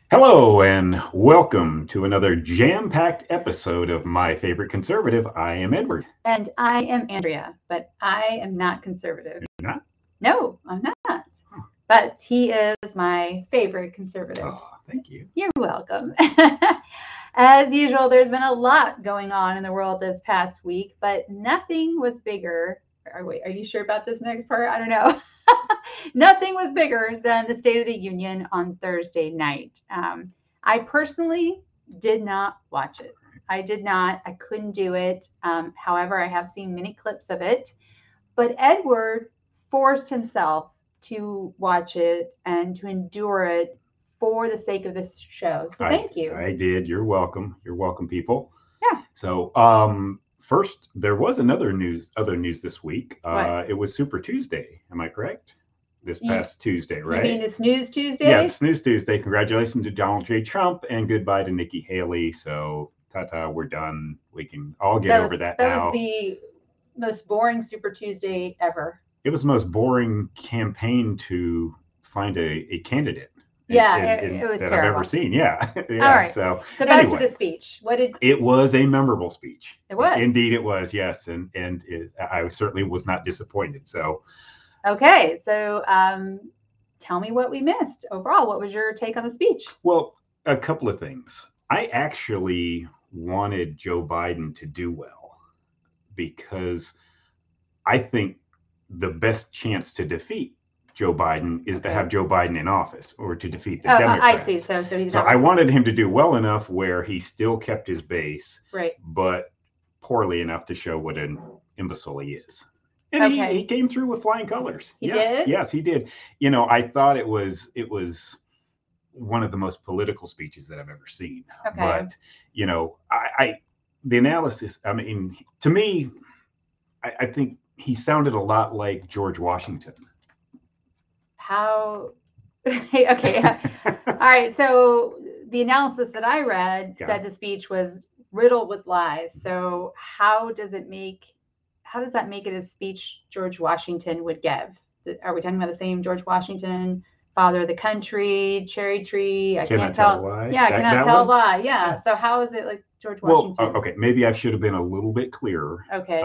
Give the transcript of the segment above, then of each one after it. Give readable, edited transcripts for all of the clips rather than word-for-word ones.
Hello and welcome to another jam-packed episode of My Favorite Conservative. I am Edward. And I am Andrea, but I am not conservative. You're not? No, I'm not. But he is my favorite conservative. Oh, thank you. You're welcome. As usual, there's been a lot going on in the world this past week, but nothing was bigger. Wait, are you sure about this next part? I don't know. Nothing was bigger than the State of the Union on Thursday night. I personally did not watch it. I did not. I couldn't do it. However, I have seen many clips of it. But Edward forced himself to watch it and to endure it for the sake of this show. So thank you. I did. You're welcome. You're welcome, people. Yeah. So, first, there was other news this week. It was Super Tuesday. Am I correct? This past Tuesday, right? You mean it's Snooze Tuesday? Yeah, it's Snooze Tuesday. Congratulations to Donald J. Trump and goodbye to Nikki Haley. So, ta-ta, we're done. We can all get over that now. That was the most boring Super Tuesday ever. It was the most boring campaign to find a candidate. It was that terrible. I've ever seen. Yeah. All right. So back to the speech. It was a memorable speech. It was. Indeed, it was. Yes, I certainly was not disappointed. So. Okay, so tell me what we missed overall. What was your take on the speech? Well, a couple of things. I actually wanted Joe Biden to do well because I think the best chance to defeat Joe Biden is to have Joe Biden in office or to defeat the Democrats. I see. So he's so I wanted him to do well enough where he still kept his base, right? But poorly enough to show what an imbecile he is. And he came through with flying colors. He did? Yes, he did. You know, I thought it was one of the most political speeches that I've ever seen. Okay. But, you know, the analysis, I mean, to me, I think he sounded a lot like George Washington. How? Okay. All right. So the analysis that I read said the speech was riddled with lies. So how does that make it a speech George Washington would give? Are we talking about the same George Washington, father of the country, cherry tree? I cannot tell a lie. Yeah, I cannot tell a lie. Yeah. So how is it like George Washington? Well, okay, maybe I should have been a little bit clearer. Okay.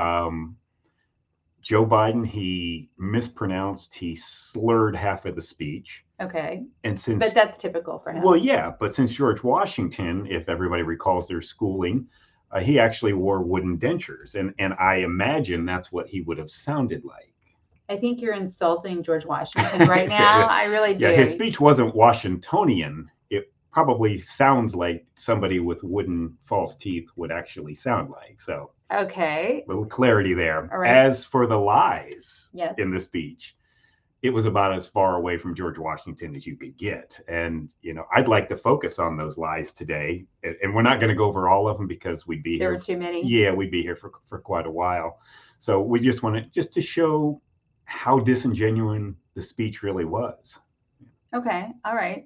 Joe Biden, he mispronounced, he slurred half of the speech. Okay. But that's typical for him. Well, yeah, but since George Washington, if everybody recalls their schooling, he actually wore wooden dentures, and I imagine that's what he would have sounded like. I think you're insulting George Washington right now. I really do. Yeah, his speech wasn't Washingtonian. It probably sounds like somebody with wooden false teeth would actually sound like. So, okay, a little clarity there. All right. As for the lies yes. in the speech, it was about as far away from George Washington as you could get. And, you know, I'd like to focus on those lies today. And we're not going to go over all of them because we'd be here. There were too many. Yeah, we'd be here for quite a while. So we just wanted to show how disingenuous the speech really was. Okay. All right.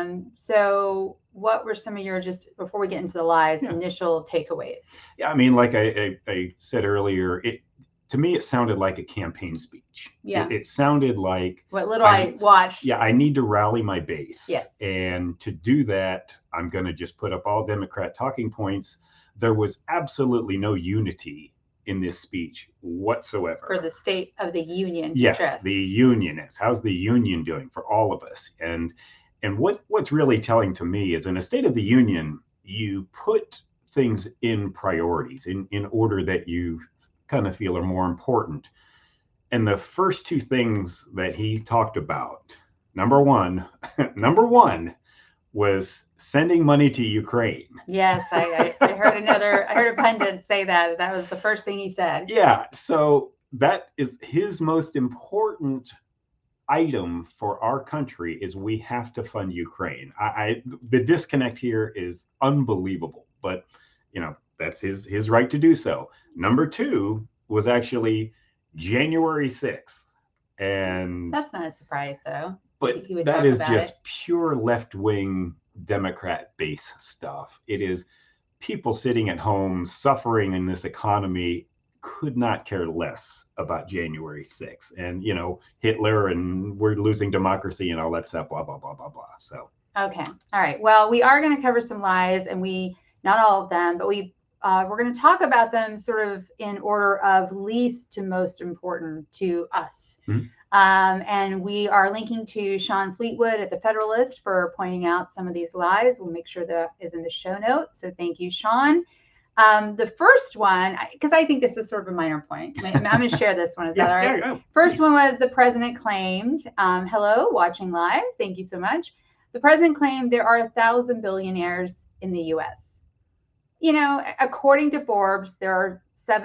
So what were some of your, just before we get into the lies, initial takeaways? Yeah, I mean, like I said earlier, to me, it sounded like a campaign speech. Yeah. It sounded like what little I watched. Yeah, I need to rally my base. Yes. And to do that, I'm going to just put up all Democrat talking points. There was absolutely no unity in this speech whatsoever. For the State of the Union. Yes, the union is. How's the union doing for all of us? And what's really telling to me is in a State of the Union, you put things in priorities in order that you kind of feel are more important. And the first two things that he talked about, number one was sending money to Ukraine. Yes, I heard a pundit say that was the first thing he said. Yeah, so that is his most important item for our country is we have to fund Ukraine. The disconnect here is unbelievable, but you know, that's his right to do so. Number two was actually January 6th. And that's not a surprise though. But that is just pure left-wing Democrat base stuff. It is people sitting at home suffering in this economy could not care less about January 6th and, you know, Hitler and we're losing democracy and all that stuff, blah, blah, blah, blah, blah. So Okay. All right. Well, we are going to cover some lies, and not all of them, but we're going to talk about them sort of in order of least to most important to us. Mhm. And we are linking to Sean Fleetwood at the Federalist for pointing out some of these lies. We'll make sure that is in the show notes. So thank you, Sean. The first one, because I think this is sort of a minor point. I'm going to share this one. Is that all right? Yeah, First please. one was the president claimed, hello, watching live. Thank you so much. The president claimed there are 1,000 billionaires in the U.S. You know, according to Forbes, there are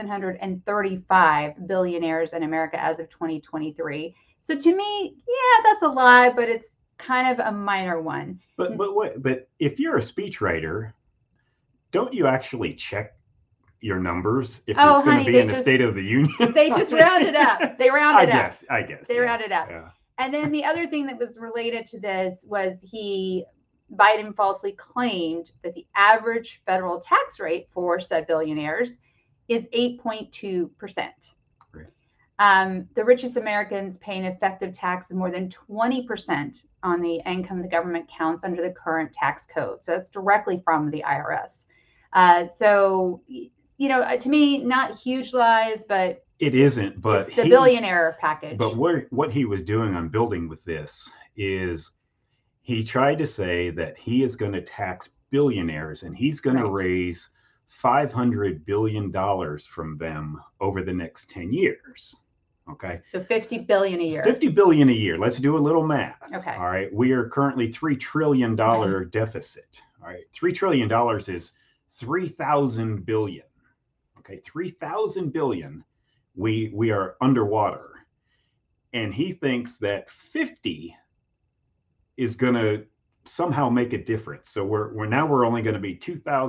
735 billionaires in America as of 2023. So to me, yeah, that's a lie, but it's kind of a minor one. But if you're a speechwriter, don't you actually check your numbers if it's going to be in the State of the Union? They just round it up. They round it up. I guess. They round it up. Yeah. And then the other thing that was related to this was Biden falsely claimed that the average federal tax rate for said billionaires is 8.2%. Right. The richest Americans pay an effective tax of more than 20% on the income the government counts under the current tax code. So that's directly from the IRS. So, you know, to me, not huge lies, but it isn't. But it's the billionaire package. But what he was doing on building with this is he tried to say that he is going to tax billionaires and he's going to raise $500 billion from them over the next 10 years. Okay. So 50 billion a year. 50 billion a year. Let's do a little math. Okay. All right. We are currently $3 trillion deficit. All right. $3 trillion is 3,000 billion. Okay. 3,000 billion. We are underwater. And he thinks that 50 is going to somehow make a difference. So we're only going to be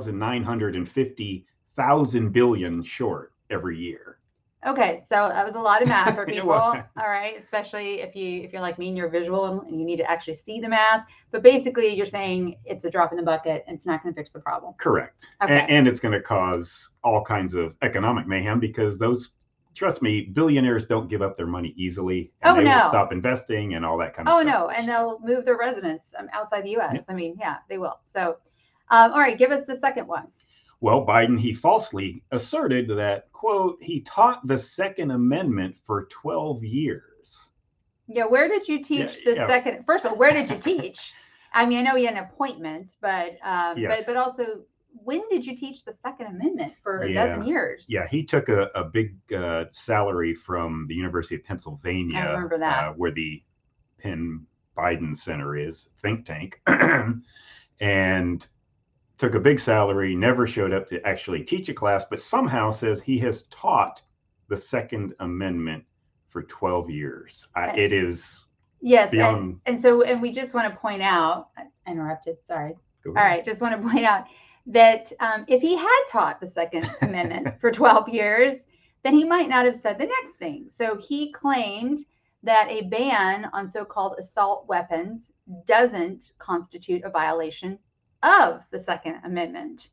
2,950,000 billion short every year. Okay, so that was a lot of math for people. All right, especially if you're like me and you're visual and you need to actually see the math. But basically, you're saying it's a drop in the bucket and it's not going to fix the problem. Correct. Okay. And it's going to cause all kinds of economic mayhem because trust me, billionaires don't give up their money easily. And they will stop investing and all that kind of stuff. Oh, no. And they'll move their residence outside the U.S. Yep. I mean, yeah, they will. So, all right, give us the second one. Well, Biden, he falsely asserted that, quote, he taught the Second Amendment for 12 years. Yeah, where did you teach second? First of all, where did you teach? I mean, I know you had an appointment, but also, when did you teach the Second Amendment for a dozen years? Yeah, he took a big salary from the University of Pennsylvania. I remember that. Where the Penn Biden Center is, think tank. And took a big salary, never showed up to actually teach a class, but somehow says he has taught the Second Amendment for 12 years. It is beyond... And we just want to point out, I interrupted, sorry. All right, just want to point out that if he had taught the Second Amendment for 12 years, then he might not have said the next thing. So he claimed that a ban on so-called assault weapons doesn't constitute a violation of the Second Amendment.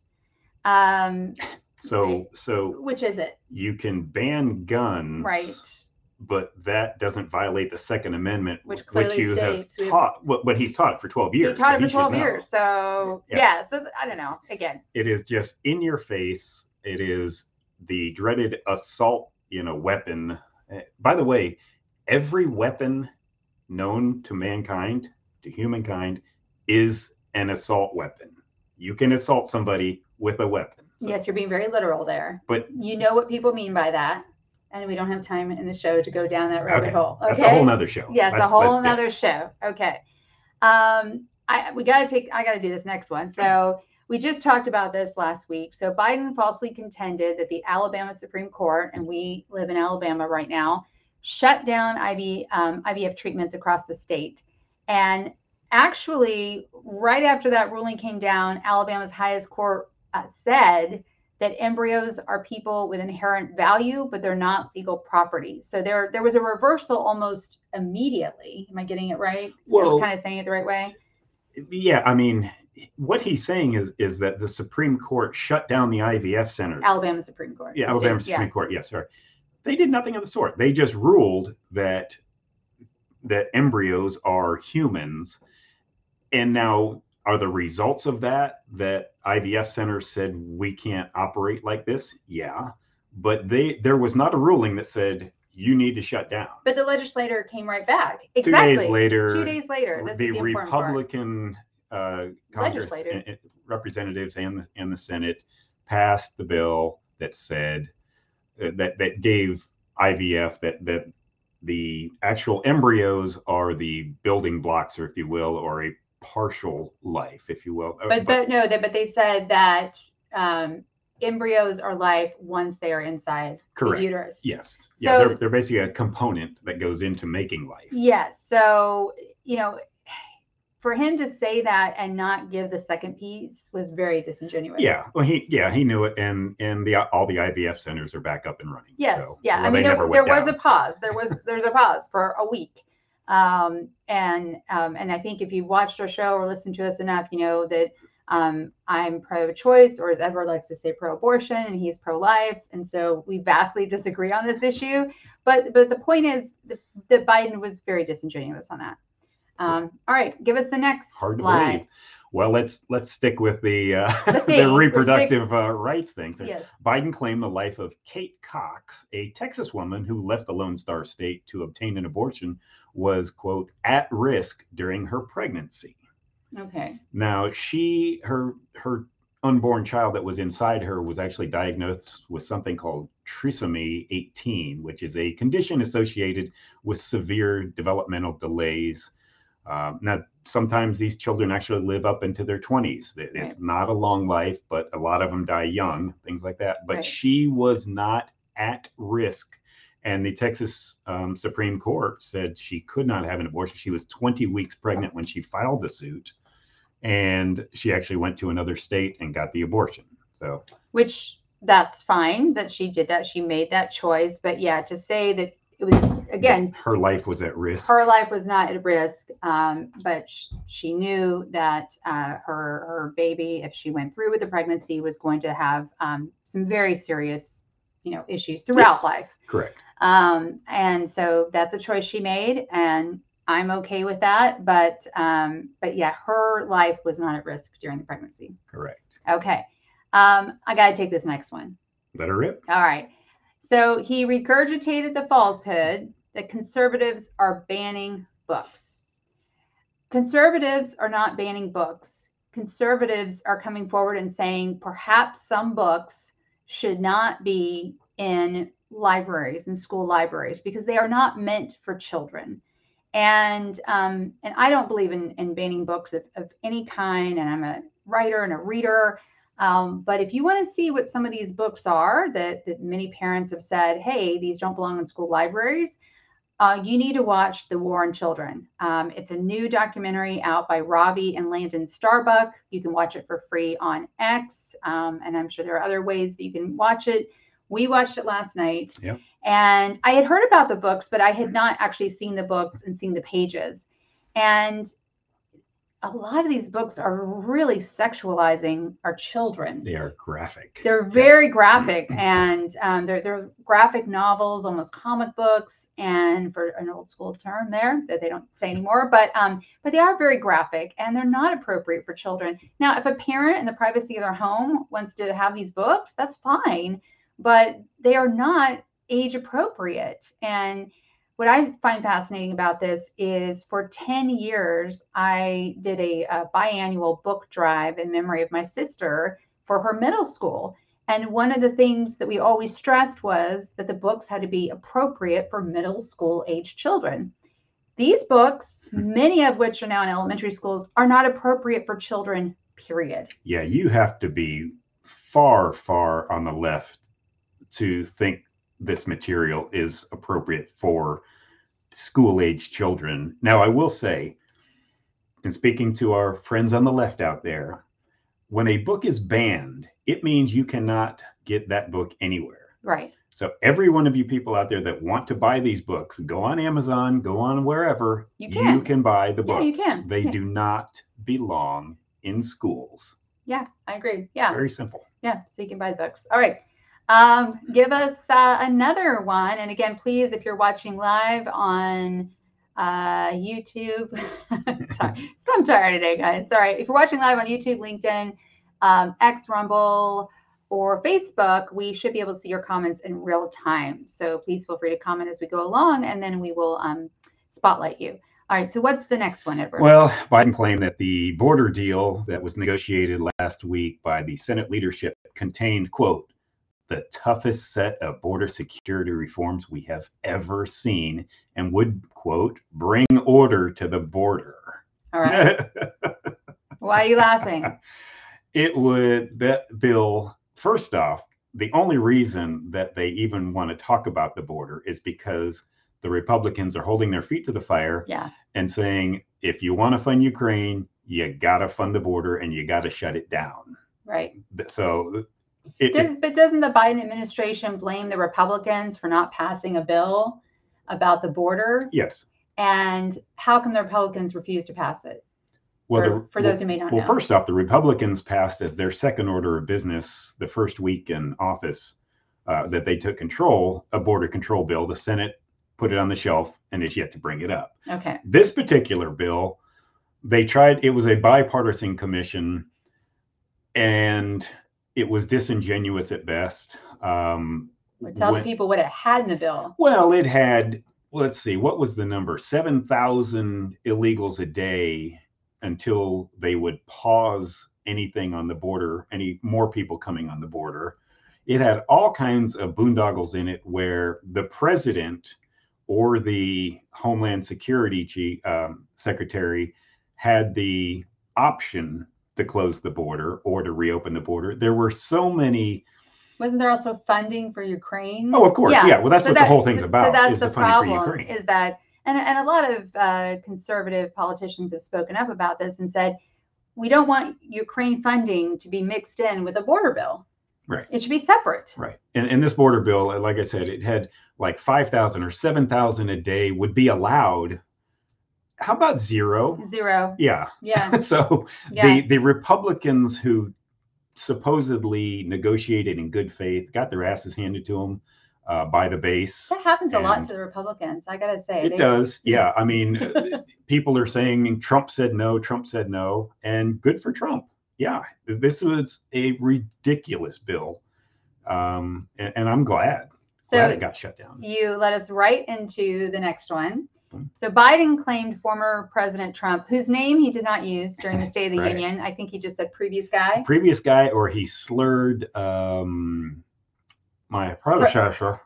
So which is it? You can ban guns, right? But that doesn't violate the Second Amendment, which you have taught. But he's taught it for 12 years. He taught it for 12 years. So yeah. So I don't know. Again, it is just in your face. It is the dreaded assault, weapon. By the way, every weapon known to mankind, to humankind, is an assault weapon. You can assault somebody with a weapon. So. Yes, you're being very literal there. But you know what people mean by that. And we don't have time in the show to go down that rabbit hole. Okay. That's a whole nother show. Yeah, it's a whole nother show. Okay. I got to do this next one. So we just talked about this last week. So Biden falsely contended that the Alabama Supreme Court, and we live in Alabama right now, shut down IVF treatments across the state. And actually, right after that ruling came down, Alabama's highest court said that embryos are people with inherent value, but they're not legal property. So there was a reversal almost immediately. Am I getting it right? Well, kind of saying it the right way? Yeah, I mean, what he's saying is that the Supreme Court shut down the IVF centers. Alabama Supreme Court. Yeah, Alabama Supreme Court. Yes, sorry. They did nothing of the sort. They just ruled that embryos are humans. And now, are the results of that IVF centers said we can't operate like this? Yeah, but there was not a ruling that said you need to shut down. But the legislator came right back. 2 days later, 2 days later, this the is the important part. Republican Congress representatives and the Senate passed the bill that said that gave IVF that the actual embryos are the building blocks, or if you will, or a partial life, if you will. But they said that embryos are life once they are inside the uterus. Yes. So, yeah, they're basically a component that goes into making life. Yes. So, for him to say that and not give the second piece was very disingenuous. Yeah. Well, he knew it, and all the IVF centers are back up and running. Yes. So, yeah. I mean, there was a pause. There's a pause for a week. And I think if you've watched our show or listened to us enough, you know that I'm pro-choice, or as Edward likes to say, pro-abortion, and he's pro-life. And so we vastly disagree on this issue. But the point is that Biden was very disingenuous on that. All right, give us the next lie. Believe. Well, let's stick with the reproductive rights thing. So yes. Biden claimed the life of Kate Cox, a Texas woman who left the Lone Star State to obtain an abortion, was, quote, at risk during her pregnancy. Okay. Now, her unborn child that was inside her was actually diagnosed with something called trisomy 18, which is a condition associated with severe developmental delays. Now, sometimes these children actually live up into their 20s. It's not a long life, but a lot of them die young, things like that. But she was not at risk. And the Texas Supreme Court said she could not have an abortion. She was 20 weeks pregnant when she filed the suit. And she actually went to another state and got the abortion. So, which that's fine that she did that. She made that choice. But yeah, to say that it was, again, her life was at risk. Her life was not at risk. But she knew that her baby, if she went through with the pregnancy, was going to have some very serious, issues throughout life. Correct. And so that's a choice she made, and I'm okay with that. But yeah, her life was not at risk during the pregnancy. Correct. Okay. I got to take this next one. Let her rip. All right. So he regurgitated the falsehood that conservatives are banning books. Conservatives are not banning books. Conservatives are coming forward and saying perhaps some books should not be in libraries and school libraries because they are not meant for children. And I don't believe in banning books of any kind. And I'm a writer and a reader. But if you want to see what some of these books are that many parents have said, hey, these don't belong in school libraries, you need to watch The War on Children. It's a new documentary out by Ravi and Landon Starbuck. You can watch it for free on X. And I'm sure there are other ways that you can watch it. We watched it last night. Yep. And I had heard about the books, but I had not actually seen the books and seen the pages. And a lot of these books are really sexualizing our children. They are graphic. They're very graphic, and they're graphic novels, almost comic books, and for an old school term there that they don't say anymore, but they are very graphic, and they're not appropriate for children. Now, if a parent in the privacy of their home wants to have these books, that's fine, but they are not age appropriate. And what I find fascinating about this is for 10 years, I did a biannual book drive in memory of my sister for her middle school. And one of the things that we always stressed was that the books had to be appropriate for middle school age children. These books, many of which are now in elementary schools, are not appropriate for children, period. Yeah, you have to be far, far on the left to think this material is appropriate for school-age children. Now, I will say, in speaking to our friends on the left out there, when a book is banned, it means you cannot get that book anywhere. Right. So every one of you people out there that want to buy these books, go on Amazon, go on wherever, you can buy the books. Yeah, you can. They do not belong in schools. Yeah, I agree. Yeah. Very simple. Yeah, so you can buy the books. All right. Give us another one. And again, please, if you're watching live on YouTube. Sorry, so I'm tired today, guys. Sorry. If you're watching live on YouTube, LinkedIn, X, Rumble, or Facebook, we should be able to see your comments in real time. So please feel free to comment as we go along, and then we will spotlight you. All right, so what's the next one, Edward? Well, Biden claimed that the border deal that was negotiated last week by the Senate leadership contained, quote, the toughest set of border security reforms we have ever seen and would, quote, bring order to the border. All right. Why are you laughing? It would, that bill, first off, the only reason that they even want to talk about the border is because the Republicans are holding their feet to the fire and saying, if you want to fund Ukraine, you got to fund the border and you got to shut it down. Right. So, but doesn't the Biden administration blame the Republicans for not passing a bill about the border? Yes. And how come the Republicans refuse to pass it? Well, for those who may not know. Well, first off, the Republicans passed as their second order of business the first week in office that they took control, a border control bill. The Senate put it on the shelf and is yet to bring it up. Okay. This particular bill, they tried, it was a bipartisan commission and it was disingenuous at best. Tell the people what it had in the bill. Well, it had, let's see, what was the number? 7,000 illegals a day until they would pause anything on the border, any more people coming on the border. It had all kinds of boondoggles in it where the president or the Homeland Security secretary had the option to close the border or to reopen the border. There were so many. Wasn't there also funding for Ukraine? Oh, of course. Yeah. Well, that's what the whole thing's about. So that's the problem, is that, and a lot of conservative politicians have spoken up about this and said, we don't want Ukraine funding to be mixed in with a border bill. Right. It should be separate. Right. And this border bill, like I said, it had like 5,000 or 7,000 a day would be allowed. How about zero? Zero. Yeah. Yeah. So the Republicans who supposedly negotiated in good faith got their asses handed to them by the base. That happens a lot to the Republicans, I gotta say. It does. Yeah. I mean, people are saying Trump said no, and good for Trump. Yeah, this was a ridiculous bill, and I'm glad it got shut down. You led us right into the next one. So Biden claimed former President Trump, whose name he did not use during the State of the Union. I think he just said previous guy. Or he slurred my predecessor.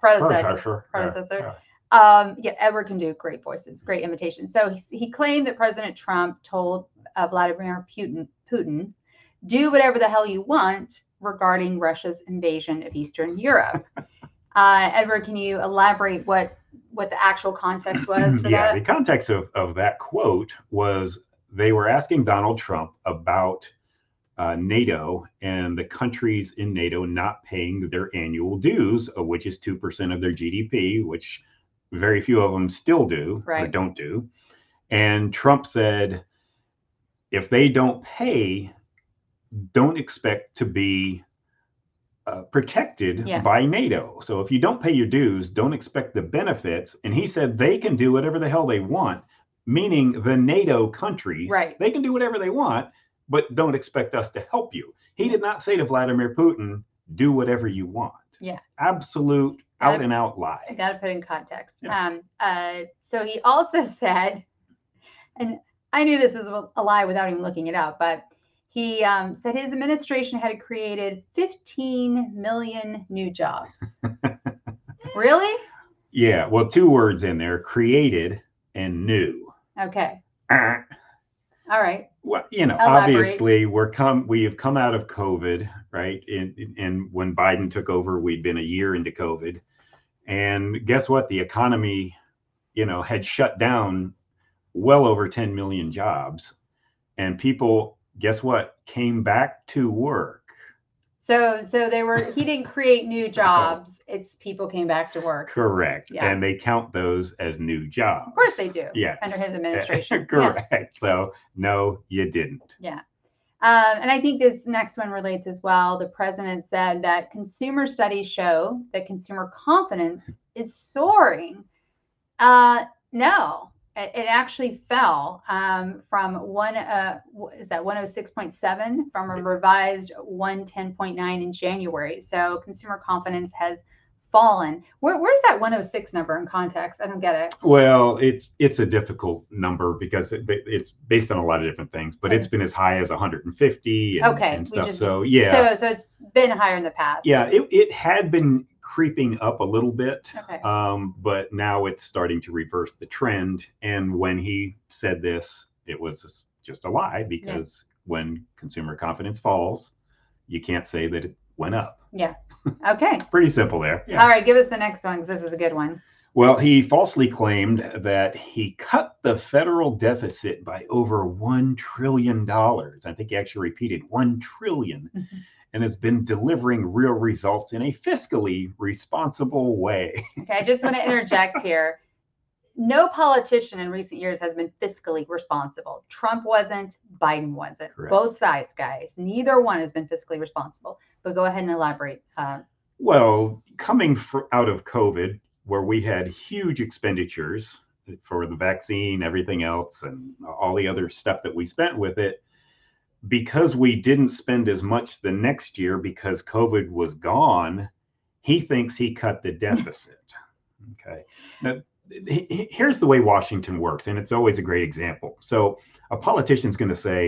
Edward can do great voices, great imitations. So he claimed that President Trump told Vladimir Putin, do whatever the hell you want regarding Russia's invasion of Eastern Europe. Edward, can you elaborate what the actual context was for that? The context of that quote was they were asking Donald Trump about NATO and the countries in NATO not paying their annual dues, which is 2% of their GDP, which very few of them still do or don't do. And Trump said, if they don't pay, don't expect to be protected by NATO. So if you don't pay your dues, don't expect the benefits. And he said they can do whatever the hell they want, meaning the NATO countries, they can do whatever they want, but don't expect us to help you. He did not say to Vladimir Putin, do whatever you want. Yeah. Absolute out and out lie. Got to put in context. Yeah. So he also said, and I knew this was a lie without even looking it up, but he said his administration had created 15 million new jobs. Really? Yeah. Well, two words in there, created and new. Okay. All right. Well, obviously we have come out of COVID, right? And when Biden took over, we'd been a year into COVID. And guess what? The economy, had shut down well over 10 million jobs. And people, guess what? Came back to work. So he didn't create new jobs. It's people came back to work. Correct. Yeah. And they count those as new jobs. Of course they do. Yes. Under his administration. Correct. Yes. So no, you didn't. Yeah. And I think this next one relates as well. The president said that consumer studies show that consumer confidence is soaring. No, it actually fell from is that 106.7 from a revised 110.9 in January. So consumer confidence has fallen. Where's that 106 number in context? I don't get it. Well, it's a difficult number because it's based on a lot of different things, but it's been as high as 150 and stuff. So yeah, so it's been higher in the past. Yeah, it had been creeping up a little bit, Okay. But now it's starting to reverse the trend. And when he said this, it was just a lie because when consumer confidence falls, you can't say that it went up. Yeah. Okay. Pretty simple there. Yeah. All right, give us the next one because this is a good one. Well, he falsely claimed that he cut the federal deficit by over $1 trillion. I think he actually repeated 1 trillion. Mm-hmm. And has been delivering real results in a fiscally responsible way. Okay, I just want to interject here. No politician in recent years has been fiscally responsible. Trump wasn't, Biden wasn't. Correct. Both sides, guys. Neither one has been fiscally responsible. But go ahead and elaborate. Well, coming out of COVID, where we had huge expenditures for the vaccine, everything else, and all the other stuff that we spent with it, because we didn't spend as much the next year because COVID was gone, he thinks he cut the deficit. Okay. Now, here's the way Washington works, and it's always a great example. So a politician's going to say,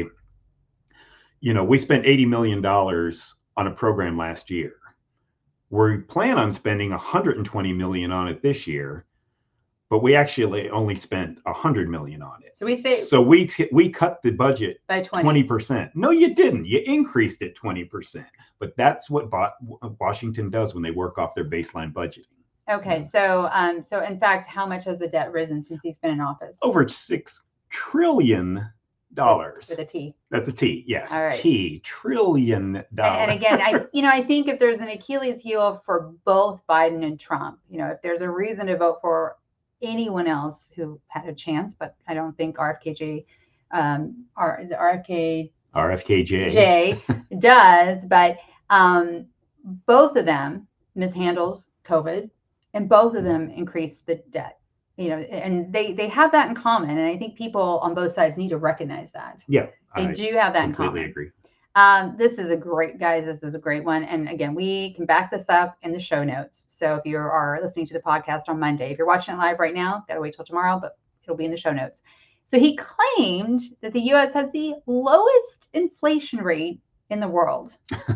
we spent $80 million on a program last year. We plan on spending $120 million on it this year, but we actually only spent $100 million on it. So we cut the budget by 20%. No, you didn't. You increased it 20%. But that's what Washington does when they work off their baseline budgeting. Okay, so in fact, how much has the debt risen since he's been in office? Over $6 trillion. With a T. That's a T. Yes. All right. $1 trillion. And again, I think if there's an Achilles heel for both Biden and Trump, if there's a reason to vote for anyone else who had a chance, but I don't think RFKJ, is it RFK? RFKJ does, but both of them mishandled COVID, and both of them increased the debt. And they have that in common, and I think people on both sides need to recognize that. Yeah, they do have that in common. Completely agree. This is a great, guys. This is a great one. And again, we can back this up in the show notes. So if you are listening to the podcast on Monday, if you're watching it live right now, gotta wait till tomorrow, but it'll be in the show notes. So he claimed that the U.S. has the lowest inflation rate in the world.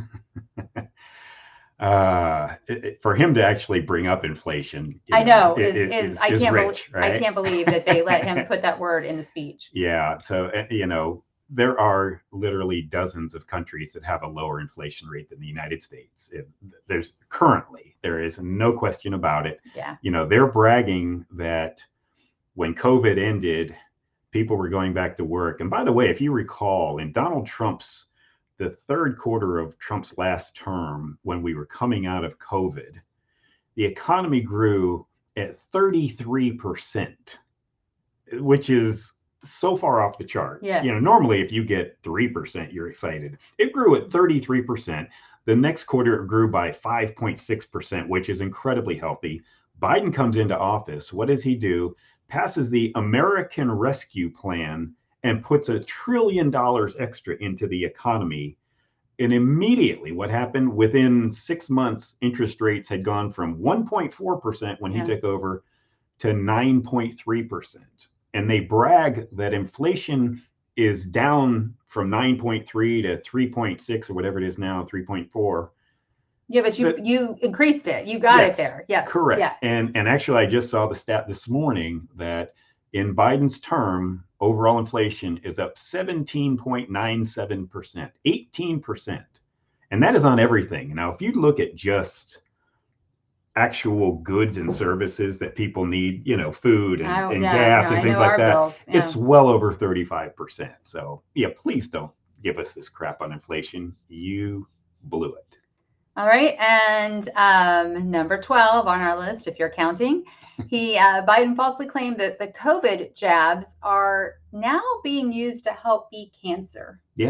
For him to actually bring up inflation, I know, I can't believe that they let him put that word in the speech. Yeah. So, there are literally dozens of countries that have a lower inflation rate than the United States. There is no question about it. Yeah. They're bragging that when COVID ended, people were going back to work. And by the way, if you recall, in the third quarter of Trump's last term, when we were coming out of COVID, the economy grew at 33%, which is so far off the charts. Yeah. Normally if you get 3%, you're excited. It grew at 33%. The next quarter it grew by 5.6%, which is incredibly healthy. Biden comes into office. What does he do? Passes the American Rescue Plan and puts $1 trillion extra into the economy. And immediately what happened, within 6 months, interest rates had gone from 1.4% when he took over to 9.3%. And they brag that inflation is down from 9.3 to 3.6 or whatever it is now, 3.4. Yeah, but you increased it. You got it there. Yeah. Correct. Yeah. And actually, I just saw the stat this morning that in Biden's term, overall inflation is up 17.97%, 18%. And that is on everything. Now, if you look at just actual goods and services that people need, food and gas and things like that, it's well over 35%. So yeah, please don't give us this crap on inflation. You blew it. All right. And number 12 on our list, if you're counting, Biden falsely claimed that the COVID jabs are now being used to help beat cancer. Yeah.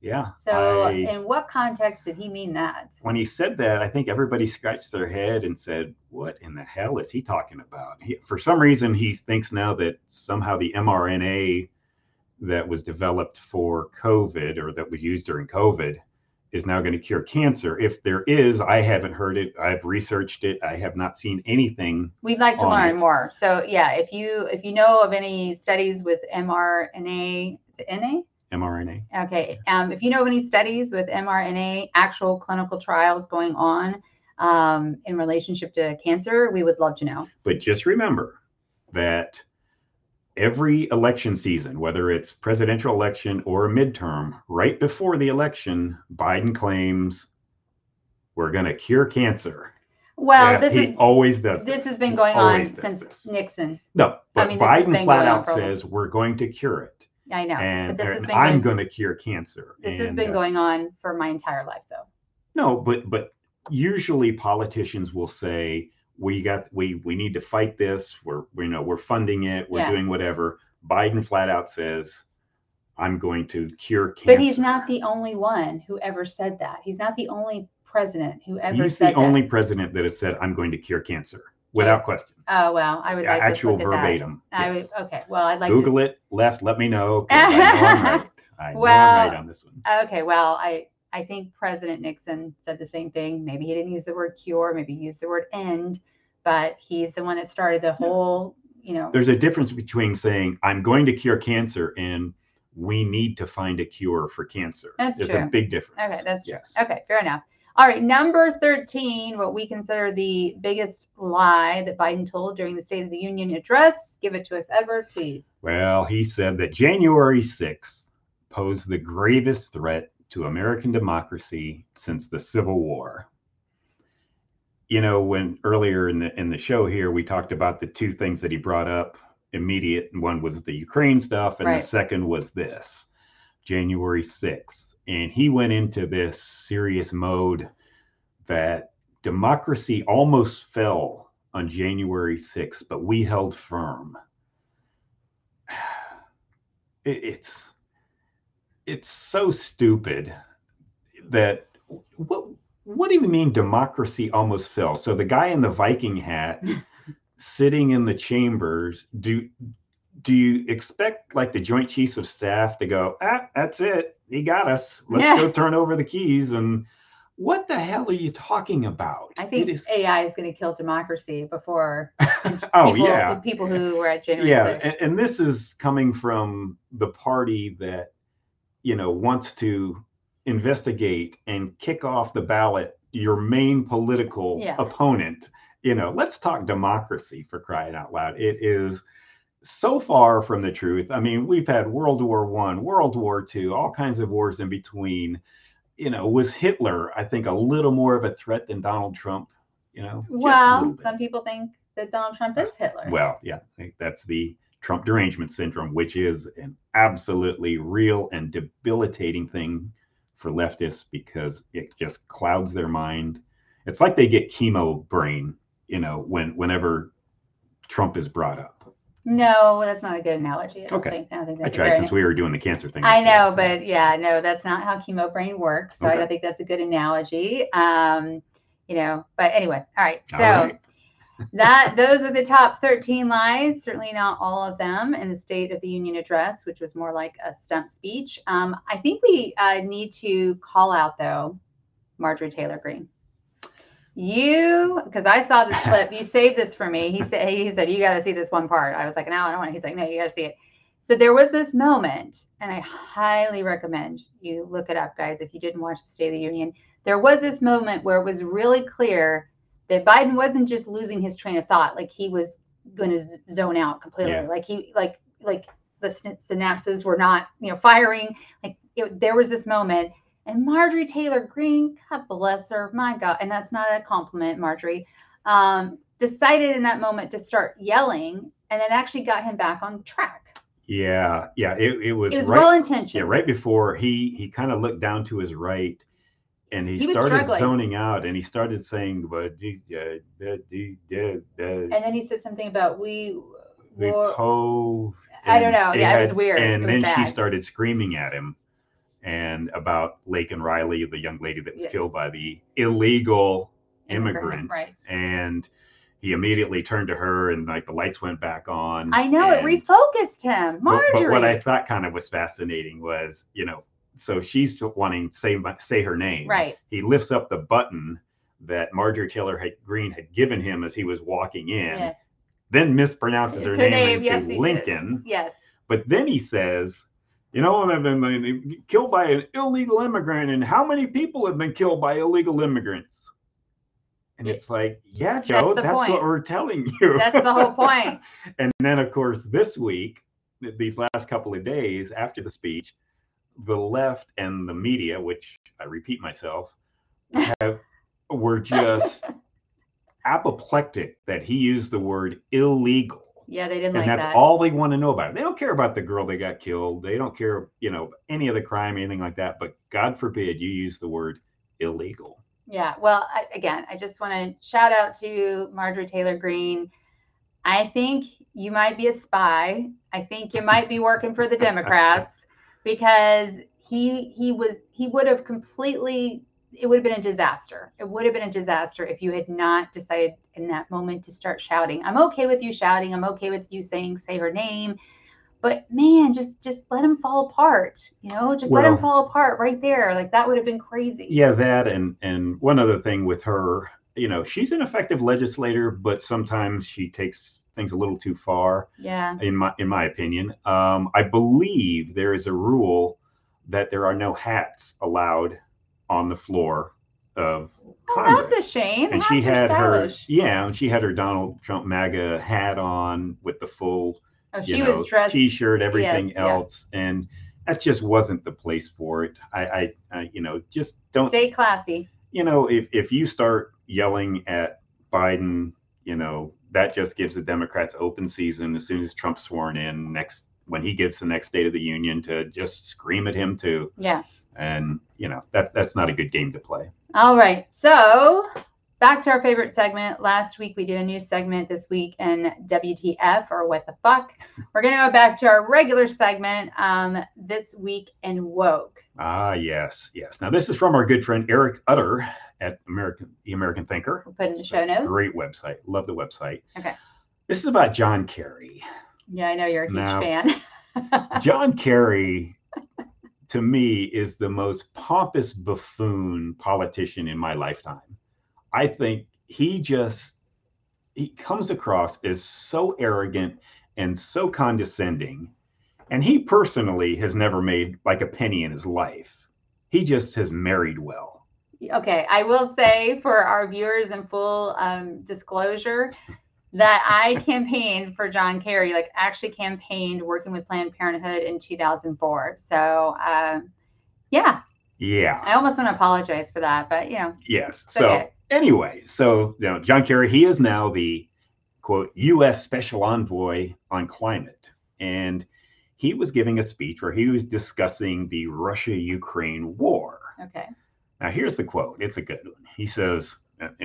Yeah. So, in what context did he mean that? When he said that, I think everybody scratched their head and said, "What in the hell is he talking about?" For some reason, he thinks now that somehow the mRNA that was developed for COVID or that we used during COVID is now going to cure cancer. If there is, I haven't heard it. I've researched it. I have not seen anything. We'd like to learn more. So yeah, if you know of any studies with mRNA, is it NA? mRNA. Okay. If you know of any studies with mRNA, actual clinical trials going on in relationship to cancer, we would love to know. But just remember that every election season, whether it's presidential election or a midterm, right before the election, Biden claims we're going to cure cancer. Well, he always does. This has been going on since Nixon. No, but Biden flat out says we're going to cure it. I know, and I'm going to cure cancer. This has been going on for my entire life, though. No, but usually politicians will say, we need to fight this. We're funding it. We're doing whatever. Biden flat out says, I'm going to cure cancer. But he's not the only one who ever said that. He's not the only president who ever said that. He's the only president that has said, I'm going to cure cancer without question. Oh, well, I would like actual to look verbatim. At that. Yes. Okay, well, I'd like Google it, left, let me know. I know I'm right. I know I'm right on this one. Okay, well, I think President Nixon said the same thing. Maybe he didn't use the word cure, maybe he used the word end, but he's the one that started the whole, There's a difference between saying, I'm going to cure cancer and we need to find a cure for cancer. There's a big difference. Okay, that's true. Yes. Okay, fair enough. All right, number 13, what we consider the biggest lie that Biden told during the State of the Union address. Give it to us, Edward, please. Well, he said that January 6th posed the gravest threat to American democracy since the Civil War. When earlier in the show here, we talked about the two things that he brought up immediate. One was the Ukraine stuff, and the second was this, January 6th. And he went into this serious mode that democracy almost fell on January 6th, but we held firm. It's so stupid that what do you mean democracy almost fell? So the guy in the Viking hat sitting in the chambers, do you expect like the Joint Chiefs of Staff to go, that's it, he got us, let's go turn over the keys? And what the hell are you talking about? I think AI is going to kill democracy before people who were at January 6th. And this is coming from the party that wants to investigate and kick off the ballot your main political opponent. Let's talk democracy, for crying out loud. It is so far from the truth. I mean, we've had World War I, World War II, all kinds of wars in between. Was Hitler, I think, a little more of a threat than Donald Trump? Well, some people think that Donald Trump is Hitler. Well, yeah, I think that's the Trump derangement syndrome, which is an absolutely real and debilitating thing for leftists because it just clouds their mind. It's like they get chemo brain, whenever Trump is brought up. No, that's not a good analogy. I think I tried since we were doing the cancer thing. I know, but no, that's not how chemo brain works. So I don't think that's a good analogy. But anyway, all right. So those are the top 13 lies. Certainly not all of them in the State of the Union address, which was more like a stump speech. I think we need to call out though, Marjorie Taylor Greene. Because I saw this clip, you saved this for me. He said, you got to see this one part. I was like, no, I don't want to. He's like, no, you got to see it. So there was this moment, and I highly recommend you look it up, guys, if you didn't watch the State of the Union. There was this moment where it was really clear that Biden wasn't just losing his train of thought, like he was going to zone out completely. Yeah. Like the synapses were not, firing. There was this moment. And Marjorie Taylor Greene, God bless her, my God, and that's not a compliment, Marjorie, decided in that moment to start yelling, and it actually got him back on track. Yeah, it was right, well intentioned. Yeah, right before he kind of looked down to his right, and he started zoning out, and he started saying, and then he said something about I don't know. Yeah, it was weird. And then she started screaming at him. and about Laken Riley, the young lady that was Yes. killed by the illegal Immigrant, immigrant. right. And he immediately turned to her, and like the lights went back on. I know, it and refocused him. Marjorie. But what I thought kind of was fascinating was, so she's wanting to say her name. Right. He lifts up the button that Marjorie Taylor Greene had given him as he was walking in, Yeah. then mispronounces It's her her name name. into Yes, he Lincoln. did. Yes. But then he says, I've been killed by an illegal immigrant, and how many people have been killed by illegal immigrants? And it's like, yeah, Joe, that's what we're telling you. That's the whole point. And then, of course, this week, these last couple of days after the speech, the left and the media, which I repeat myself, were just apoplectic that he used the word illegal. Yeah, they didn't and like that's that. all they want to know about it. They don't care about the girl that got killed. They don't care, any of the crime, anything like that. But God forbid you use the word illegal. Yeah. Well, again, I just want to shout out to Marjorie Taylor Greene. I think you might be a spy. I think you might be working for the Democrats, because he would have completely, it would have been a disaster. It would have been a disaster if you had not decided in that moment to start shouting. I'm okay with you shouting. I'm okay with you saying, say her name. But man, just let him fall apart, let him fall apart right there. Like, that would have been crazy. Yeah, that and one other thing with her, she's an effective legislator, but sometimes she takes things a little too far. Yeah. In my opinion, I believe there is a rule that there are no hats allowed on the floor of Congress. That's a shame. And she had her Donald Trump MAGA hat on with the full. She was dressed T-shirt, everything else, and that just wasn't the place for it. I just don't stay classy. If you start yelling at Biden, that just gives the Democrats open season as soon as Trump's sworn in when he gives the next State of the Union to just scream at him too. Yeah. And that's not a good game to play. All right, so back to our favorite segment. Last week we did a new segment. This week in WTF, or What the Fuck. We're going to go back to our regular segment this week in Woke. Yes. Now this is from our good friend Eric Utter at The American Thinker. We'll put it in the show notes. Great website. Love the website. Okay. This is about John Kerry. Yeah, I know you're a huge fan. John Kerry, to me, is the most pompous buffoon politician in my lifetime. I think he comes across as so arrogant and so condescending. And he personally has never made like a penny in his life. He just has married well. Okay, I will say for our viewers in full disclosure that I campaigned for John Kerry, actually campaigned working with Planned Parenthood in 2004. So, yeah. Yeah. I almost want to apologize for that, but Yes. So okay. Anyway, John Kerry, he is now the quote U.S. Special Envoy on Climate, and he was giving a speech where he was discussing the Russia-Ukraine war. Okay. Now here's the quote. It's a good one. He says,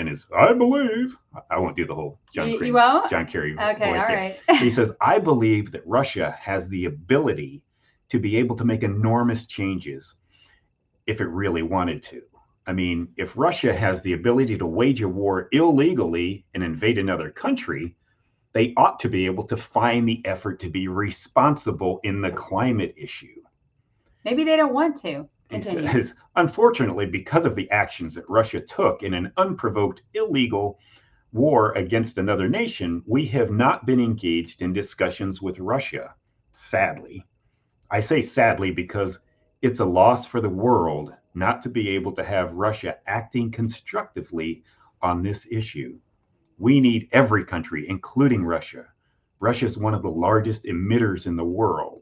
I believe, I won't do the whole John Kerry voice. Okay, all right. He says, I believe that Russia has the ability to be able to make enormous changes if it really wanted to. I mean, if Russia has the ability to wage a war illegally and invade another country, they ought to be able to find the effort to be responsible in the climate issue. Maybe they don't want to. He says, unfortunately, because of the actions that Russia took in an unprovoked, illegal war against another nation, we have not been engaged in discussions with Russia, sadly. I say sadly because it's a loss for the world not to be able to have Russia acting constructively on this issue. We need every country, including Russia. Russia is one of the largest emitters in the world.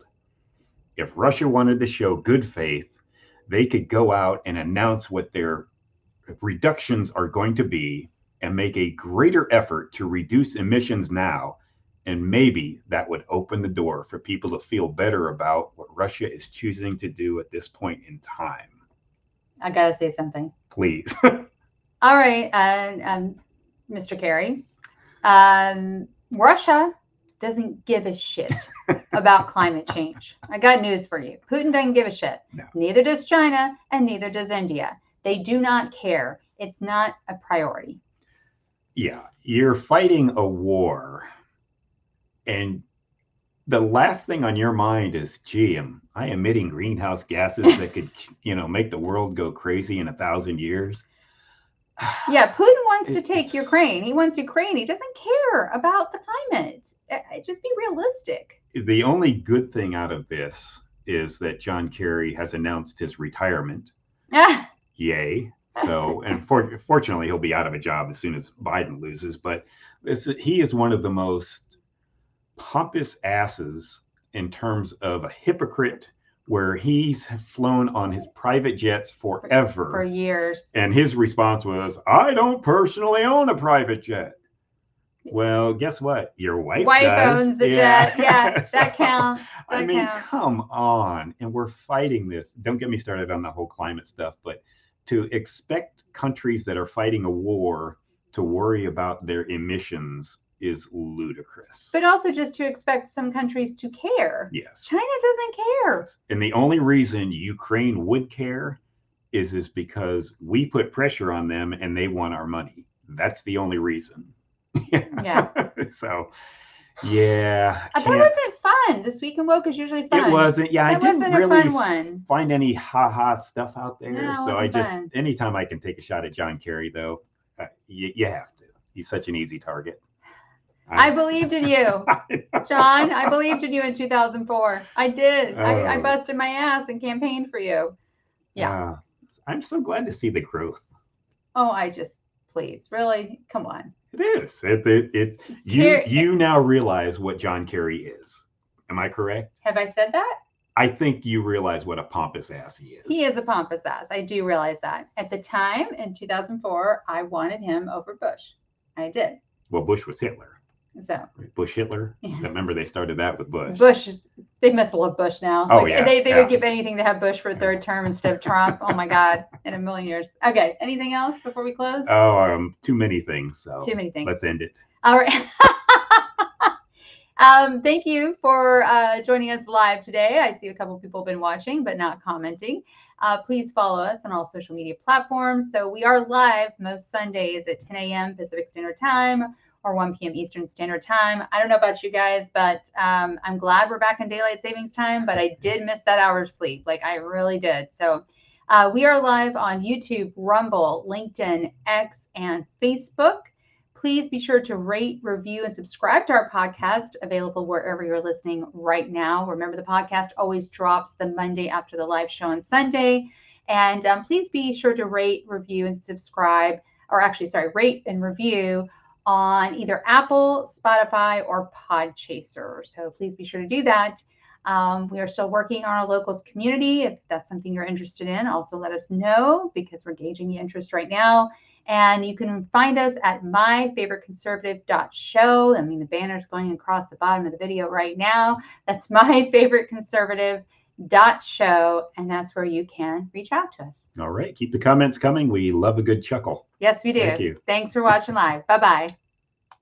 If Russia wanted to show good faith, they could go out and announce what their reductions are going to be and make a greater effort to reduce emissions now. And maybe that would open the door for people to feel better about what Russia is choosing to do at this point in time. I got to say something. Please. All right, Mr. Kerry. Russia doesn't give a shit about climate change. I got news for you. Putin doesn't give a shit. No. Neither does China, and neither does India. They do not care. It's not a priority. Yeah, you're fighting a war, and the last thing on your mind is, gee, am I emitting greenhouse gases that could, make the world go crazy in 1,000 years? Yeah, Putin wants to take Ukraine. He wants Ukraine. He doesn't care about the climate. Just be realistic. The only good thing out of this is that John Kerry has announced his retirement. Yay. So, and fortunately, he'll be out of a job as soon as Biden loses. But he is one of the most pompous asses in terms of a hypocrite, where he's flown on his private jets forever. For years. And his response was, I don't personally own a private jet. Well, guess what? Your wife does. Owns the jet. Yeah, So, that counts. Come on. And we're fighting this. Don't get me started on the whole climate stuff, but to expect countries that are fighting a war to worry about their emissions is ludicrous. But also just to expect some countries to care. Yes. China doesn't care. And the only reason Ukraine would care is because we put pressure on them and they want our money. That's the only reason. Yeah. So, yeah. That wasn't fun. This Week in Woke is usually fun. It wasn't. Yeah, I didn't really find any ha-ha stuff out there. No, so I just, fun. Anytime I can take a shot at John Kerry, though, you have to. He's such an easy target. I believed in you, John. I believed in you in 2004. I did. I busted my ass and campaigned for you. Yeah. I'm so glad to see the growth. Oh, please, really, come on. It is. It's you now realize what John Kerry is. Am I correct? Have I said that? I think you realize what a pompous ass he is. He is a pompous ass. I do realize that. At the time in 2004, I wanted him over Bush. I did. Well, Bush was Hitler. So Bush Hitler. Remember they started that with Bush. They must love Bush now. Oh, yeah. They would give anything to have Bush for a third term instead of Trump. Oh my God, in a million years. Okay, anything else before we close? Too many things. So too many things. Let's end it. All right. Thank you for joining us live today. I see a couple people have been watching but not commenting. Please follow us on all social media platforms. So we are live most Sundays at 10 a.m. Pacific Standard Time or 1 p.m. Eastern Standard Time. I don't know about you guys, but I'm glad we're back in daylight savings time, but I did miss that hour of sleep. Like I really did. So we are live on YouTube, Rumble, LinkedIn, X, and Facebook. Please be sure to rate, review, and subscribe to our podcast, available wherever you're listening right now. Remember, the podcast always drops the Monday after the live show on Sunday. And please be sure to rate, review, and subscribe, rate and review on either Apple, Spotify, or Podchaser. So please be sure to do that. We are still working on our locals community. If that's something you're interested in, also let us know, because we're gauging the interest right now. And you can find us at myfavoriteconservative.show. I mean, the banner's going across the bottom of the video right now. That's myfavoriteconservative.show. And that's where you can reach out to us. All right. Keep the comments coming. We love a good chuckle. Yes, we do. Thank you. Thanks for watching live. Bye-bye.